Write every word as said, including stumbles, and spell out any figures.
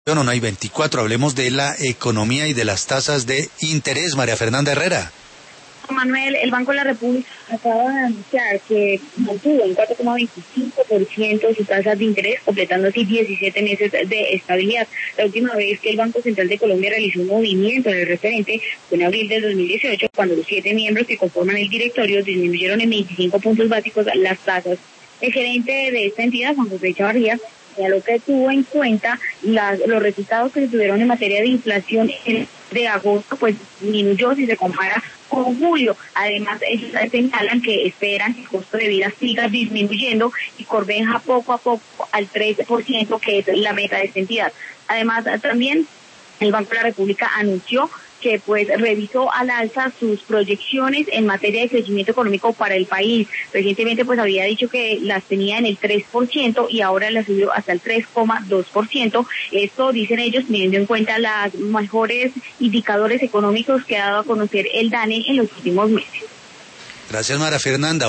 No, no hay veinticuatro, hablemos de la economía y de las tasas de interés, María Fernanda Herrera. Manuel, el Banco de la República acaba de anunciar que mantuvo en cuatro coma veinticinco por ciento sus tasas de interés, completando así diecisiete meses de estabilidad. La última vez que el Banco Central de Colombia realizó un movimiento en el referente fue en abril del dos mil dieciocho, cuando los siete miembros que conforman el directorio disminuyeron en veinticinco puntos básicos las tasas. El gerente de esta entidad, Juan José Chavarría, señaló que tuvo en cuenta las, los resultados que se tuvieron en materia de inflación en, de agosto, pues disminuyó si se compara con julio. Además, ellos señalan que esperan que el costo de vida siga disminuyendo y converja poco a poco al tres por ciento, que es la meta de esta entidad. Además, también el Banco de la República anunció que pues revisó al alza sus proyecciones en materia de crecimiento económico para el país. Recientemente pues había dicho que las tenía en el tres por ciento y ahora las subió hasta el tres coma dos por ciento. Esto, dicen ellos, teniendo en cuenta los mejores indicadores económicos que ha dado a conocer el DANE en los últimos meses. Gracias, María Fernanda.